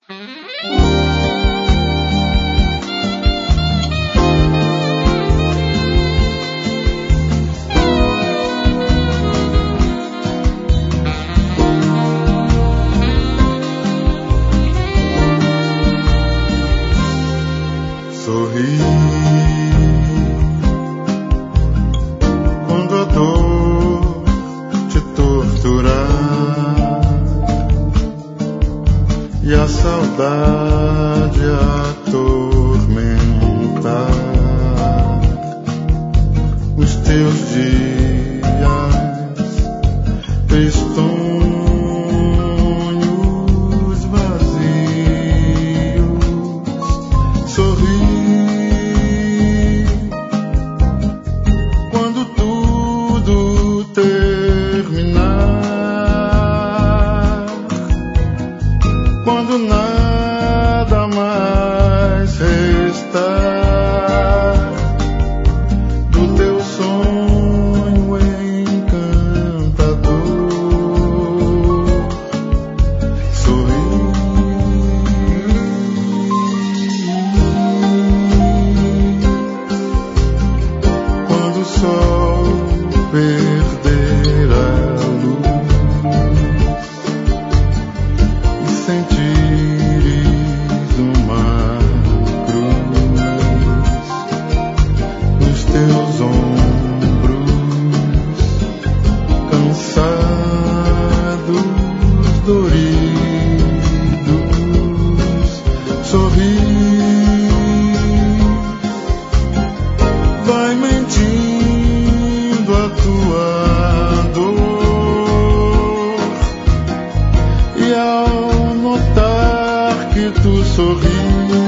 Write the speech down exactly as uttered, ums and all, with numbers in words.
Sorri quando a dor te torturar e a saudade atormentar os teus dias tristonhos vazios. Sorri quando tudo terminar, quando nada mais restar do teu sonho encantador. Sorri quando o sol perder a luz e sentires uma cruz nos teus ombros, cansados, doridos. Sorri, vai mentindo a tua dor, e ao notar que tu sorris,